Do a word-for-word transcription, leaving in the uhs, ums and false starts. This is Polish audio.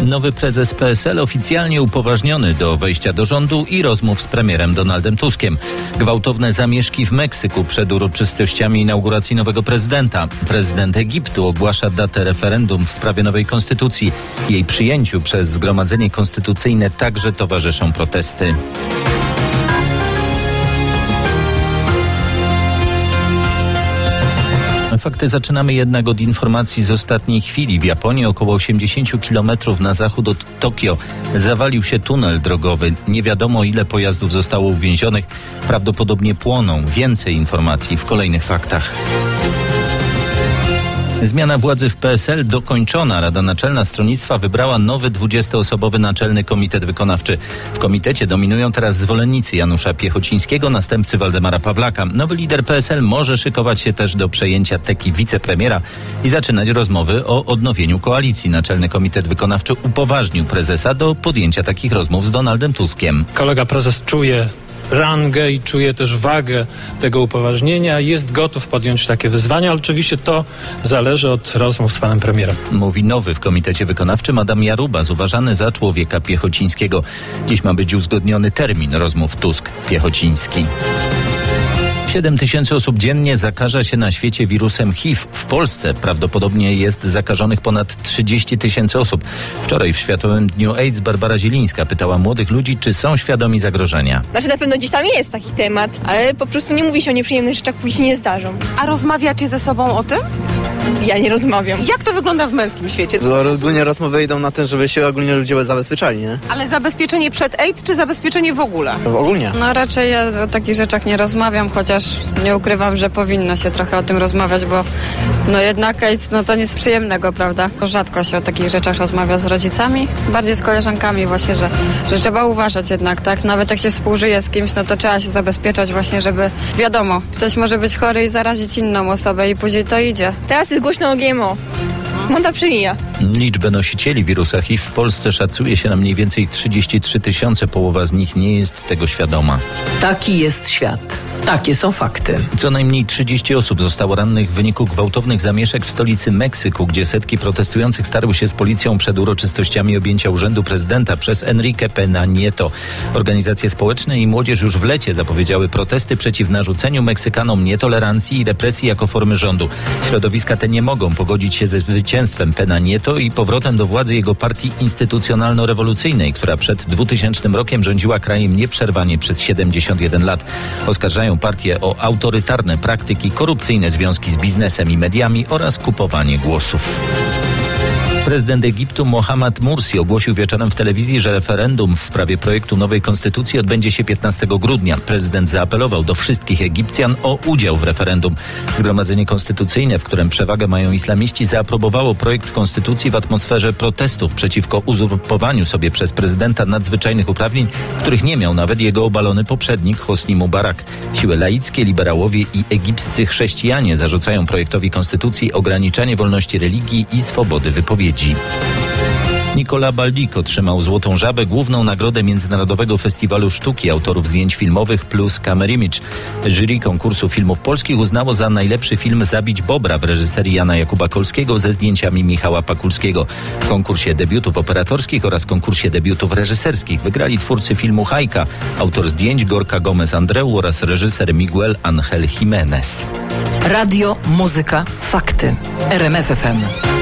Nowy prezes P S L oficjalnie upoważniony do wejścia do rządu i rozmów z premierem Donaldem Tuskiem. Gwałtowne zamieszki w Meksyku przed uroczystościami inauguracji nowego prezydenta. Prezydent Egiptu ogłasza datę referendum w sprawie nowej konstytucji. Jej przyjęciu przez Zgromadzenie Konstytucyjne także towarzyszą protesty. Fakty zaczynamy jednak od informacji z ostatniej chwili. W Japonii, około osiemdziesiąt kilometrów na zachód od Tokio, zawalił się tunel drogowy. Nie wiadomo, ile pojazdów zostało uwięzionych. Prawdopodobnie płoną. Więcej informacji w kolejnych faktach. Zmiana władzy w P S L dokończona. Rada Naczelna Stronnictwa wybrała nowy dwudziestoosobowy Naczelny Komitet Wykonawczy. W komitecie dominują teraz zwolennicy Janusza Piechocińskiego, następcy Waldemara Pawlaka. Nowy lider P S L może szykować się też do przejęcia teki wicepremiera i zaczynać rozmowy o odnowieniu koalicji. Naczelny Komitet Wykonawczy upoważnił prezesa do podjęcia takich rozmów z Donaldem Tuskiem. Kolega prezes czuje rangę i czuje też wagę tego upoważnienia. Jest gotów podjąć takie wyzwania, ale oczywiście to zależy od rozmów z panem premierem. Mówi nowy w komitecie wykonawczym Adam Jarubas, uważany za człowieka Piechocińskiego. Dziś ma być uzgodniony termin rozmów Tusk-Piechociński. siedem tysięcy osób dziennie zakaża się na świecie wirusem H I V. W Polsce prawdopodobnie jest zakażonych ponad trzydzieści tysięcy osób. Wczoraj w Światowym Dniu AIDS Barbara Zielińska pytała młodych ludzi, czy są świadomi zagrożenia. Znaczy na pewno gdzieś tam jest taki temat, ale po prostu nie mówi się o nieprzyjemnych rzeczach, póki się nie zdarzą. A rozmawiacie ze sobą o tym? Ja nie rozmawiam. Jak to wygląda w męskim świecie? Ogólnie rozmowy idą na tym, żeby się ogólnie ludzie zabezpieczali, nie? Ale zabezpieczenie przed AIDS, czy zabezpieczenie w ogóle? Ogólnie. No raczej ja o takich rzeczach nie rozmawiam, chociaż nie ukrywam, że powinno się trochę o tym rozmawiać, bo no jednak AIDS, no to nic przyjemnego, prawda? Rzadko się o takich rzeczach rozmawia z rodzicami, bardziej z koleżankami właśnie, że, że trzeba uważać jednak, tak? Nawet jak się współżyje z kimś, no to trzeba się zabezpieczać właśnie, żeby wiadomo, ktoś może być chory i zarazić inną osobę i później to idzie. Teraz jest głośno o G M O. Monda przemija. Liczbę nosicieli wirusa H I V w Polsce szacuje się na mniej więcej trzydzieści trzy tysiące. Połowa z nich nie jest tego świadoma. Taki jest świat. Takie są fakty. Co najmniej trzydzieści osób zostało rannych w wyniku gwałtownych zamieszek w stolicy Meksyku, gdzie setki protestujących starły się z policją przed uroczystościami objęcia urzędu prezydenta przez Enrique Pena Nieto. Organizacje społeczne i młodzież już w lecie zapowiedziały protesty przeciw narzuceniu Meksykanom nietolerancji i represji jako formy rządu. Środowiska te nie mogą pogodzić się ze zwycięstwem Pena Nieto i powrotem do władzy jego partii instytucjonalno-rewolucyjnej, która przed dwutysięcznym rokiem rządziła krajem nieprzerwanie przez siedemdziesiąt jeden lat. Oskarżają partię o autorytarne praktyki, korupcyjne związki z biznesem i mediami oraz kupowanie głosów. Prezydent Egiptu Mohamed Mursi ogłosił wieczorem w telewizji, że referendum w sprawie projektu nowej konstytucji odbędzie się piętnastego grudnia. Prezydent zaapelował do wszystkich Egipcjan o udział w referendum. Zgromadzenie Konstytucyjne, w którym przewagę mają islamiści, zaaprobowało projekt konstytucji w atmosferze protestów przeciwko uzurpowaniu sobie przez prezydenta nadzwyczajnych uprawnień, których nie miał nawet jego obalony poprzednik Hosni Mubarak. Siły laickie, liberałowie i egipscy chrześcijanie zarzucają projektowi konstytucji ograniczanie wolności religii i swobody wypowiedzi. Nicola Baldic otrzymał Złotą Żabę, główną nagrodę Międzynarodowego Festiwalu Sztuki Autorów Zdjęć Filmowych plus Camera Image. Jury konkursu filmów polskich uznało za najlepszy film Zabić Bobra w reżyserii Jana Jakuba Kolskiego ze zdjęciami Michała Pakulskiego. W konkursie debiutów operatorskich oraz konkursie debiutów reżyserskich wygrali twórcy filmu Hajka, autor zdjęć Gorka Gomez Andreu oraz reżyser Miguel Angel Jimenez. Radio, muzyka, fakty. R M F F M.